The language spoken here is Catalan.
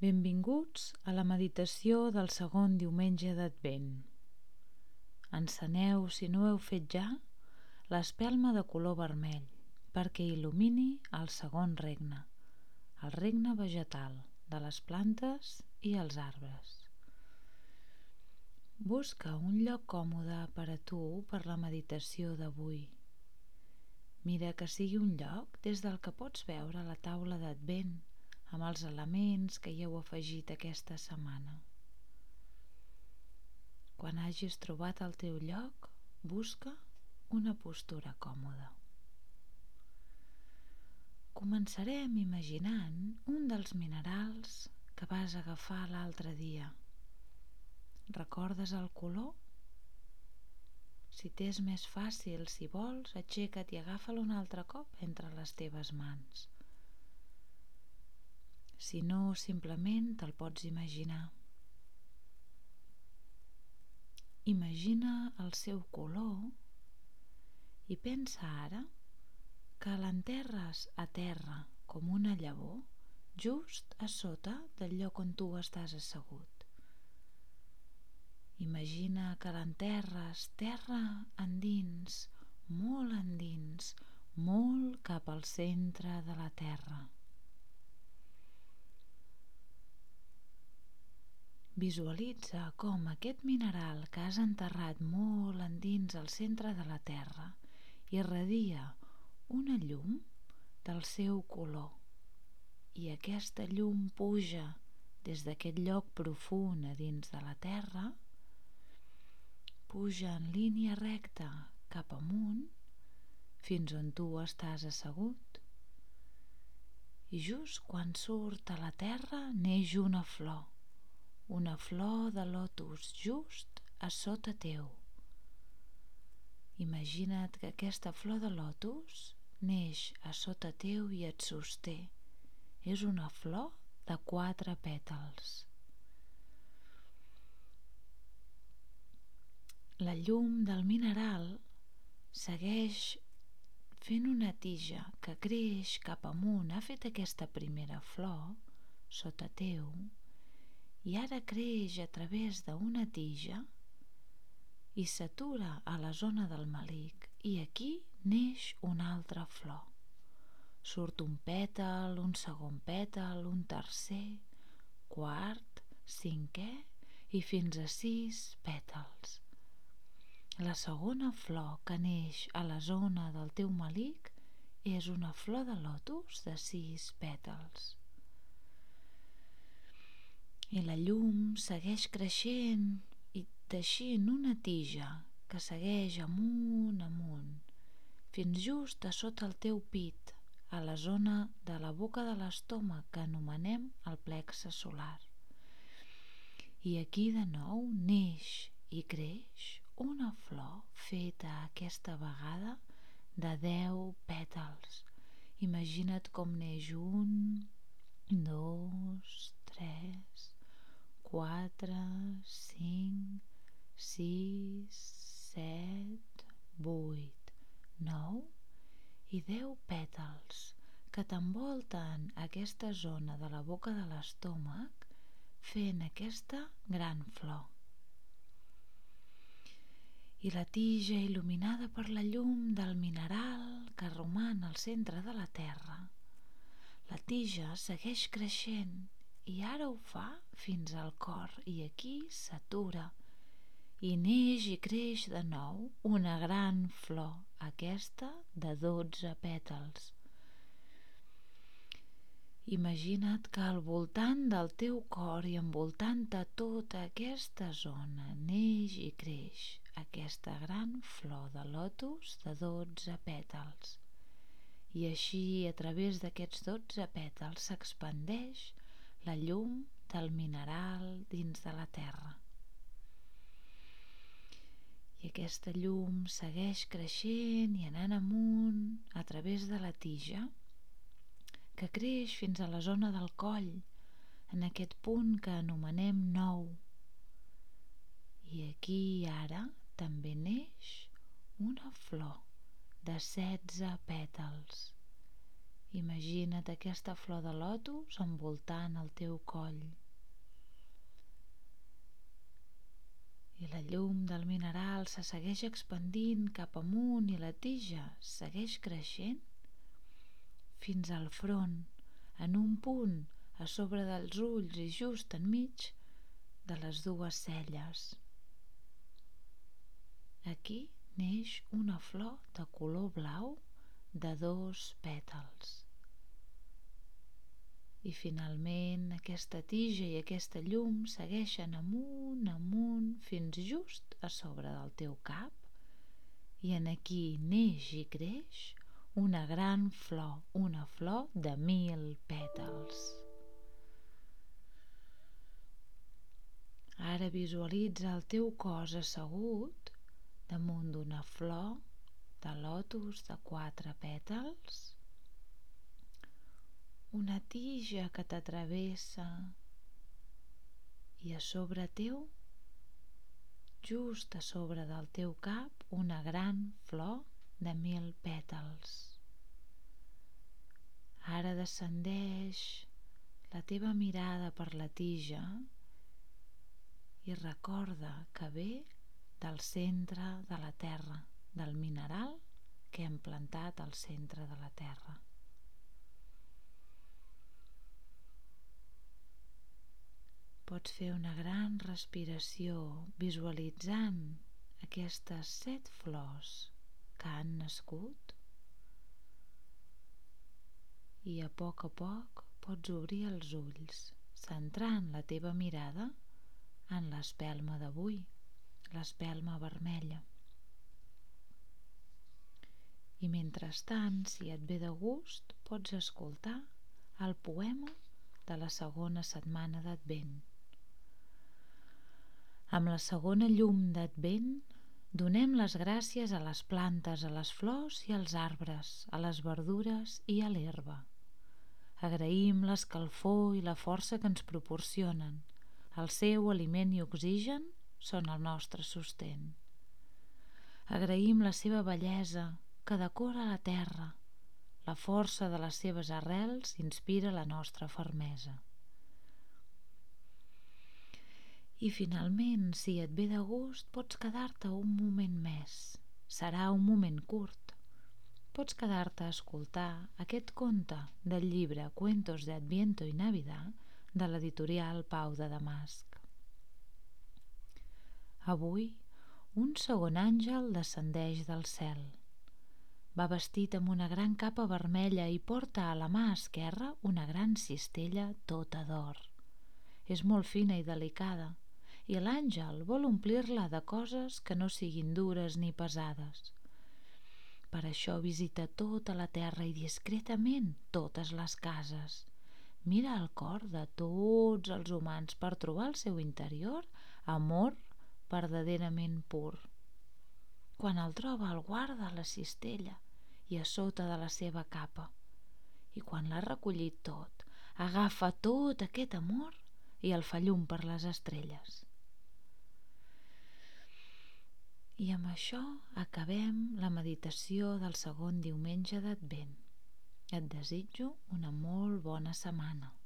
Benvinguts a la meditació del segon diumenge d'Advent. Enceneu, si no ho heu fet ja, l'espelma de color vermell perquè il·lumini el segon regne, el regne vegetal de les plantes i els arbres. Busca un lloc còmode per a tu per la meditació d'avui. Mira que sigui un lloc des del que pots veure la taula d'Advent amb els elements que hi heu afegit aquesta setmana. Quan hagis trobat el teu lloc, busca una postura còmoda. Començarem imaginant un dels minerals que vas agafar l'altre dia. Recordes el color? Si t'és més fàcil, si vols, aixeca't i agafa'l un altre cop entre les teves mans. Si no, simplement te'l pots imaginar. Imagina el seu color i pensa ara que l'enterres a terra com una llavor just a sota del lloc on tu estàs assegut. Imagina que l'enterres terra endins, molt cap al centre de la terra. Visualitza com aquest mineral que has enterrat molt endins al centre de la terra irradia una llum del seu color i aquesta llum puja des d'aquest lloc profund a dins de la terra, puja en línia recta cap amunt fins on tu estàs assegut i just quan surt a la terra neix una flor de lotus just a sota teu. Imagina't que aquesta flor de lotus neix a sota teu i et sosté. És una flor de 4 pètals. La llum del mineral segueix fent una tija que creix cap amunt. Ha fet aquesta primera flor sota teu i ara creix a través d'una tija i s'atura a la zona del melic i aquí neix una altra flor. Surt un pètal, un segon pètal, un tercer, quart, 5è i fins a 6 pètals. La segona flor que neix a la zona del teu melic és una flor de lotus de 6 pètals. I la llum segueix creixent i teixint una tija que segueix amunt, fins just a sota el teu pit, a la zona de la boca de l'estómac que anomenem el plexe solar. I aquí de nou neix i creix una flor feta aquesta vegada de 10 pètals. Imagina't com neix 1, 2, 3, 4, 5, 6, 7, 8, 9 i 10 pètals que t'envolten aquesta zona de la boca de l'estómac fent aquesta gran flor. I la tija il·luminada per la llum del mineral que roman al centre de la terra. La tija segueix creixent i ara ho fa fins al cor i aquí s'atura i neix i creix de nou una gran flor, aquesta de 12 pètals. Imagina't que al voltant del teu cor i envoltant de tota aquesta zona neix i creix aquesta gran flor de lotus de 12 pètals. I així, a través d'aquests 12 pètals, s'expandeix la llum del mineral dins de la terra. I aquesta llum segueix creixent i anant amunt a través de la tija, que creix fins a la zona del coll, en aquest punt que anomenem nou. I aquí ara també neix una flor de 16 pètals. Imagina't aquesta flor de lotus envoltant el teu coll. I la llum del mineral se segueix expandint cap amunt i la tija segueix creixent fins al front, en un punt a sobre dels ulls i just enmig de les dues celles. Aquí neix una flor de color blau de 2 pètals. I finalment aquesta tija i aquesta llum segueixen amunt, fins just a sobre del teu cap, i en aquí neix i creix una gran flor, una flor de 1000 pètals. Ara visualitza el teu cos assegut damunt d'una flor de lotus de 4 pètals, una tija que t'atravessa i a sobre teu, just a sobre del teu cap, una gran flor de 1000 pètals. Ara descendeix la teva mirada per la tija i recorda que ve del centre de la terra, del mineral que hem plantat al centre de la terra. Pots fer una gran respiració visualitzant aquestes 7 flors que han nascut, i a poc pots obrir els ulls, centrant la teva mirada en l'espelma d'avui, l'espelma vermella. I mentrestant, si et ve de gust, pots escoltar el poema de la segona setmana d'Advent. Amb la segona llum d'Advent, donem les gràcies a les plantes, a les flors i als arbres, a les verdures i a l'herba. Agraïm l'escalfor i la força que ens proporcionen. El seu aliment i oxigen són el nostre sostén. Agraïm la seva bellesa que decora la terra. La força de les seves arrels inspira la nostra fermesa. I finalment, si et ve de gust, pots quedar-te un moment més. Serà un moment curt. Pots quedar-te a escoltar aquest conte del llibre Cuentos de Adviento y Navidad de l'editorial Pau de Damasc. Avui, un segon àngel descendeix del cel. Va vestit amb una gran capa vermella i porta a la mà esquerra una gran cistella tota d'or. És molt fina i delicada, i l'àngel vol omplir-la de coses que no siguin dures ni pesades. Per això visita tota la terra i discretament totes les cases. Mira el cor de tots els humans per trobar al seu interior amor verdaderament pur. Quan el troba, el guarda a la cistella i a sota de la seva capa. I quan l'ha recollit tot, agafa tot aquest amor i el fa llum per les estrelles. I amb això acabem la meditació del segon diumenge d'Advent. Et desitjo una molt bona setmana.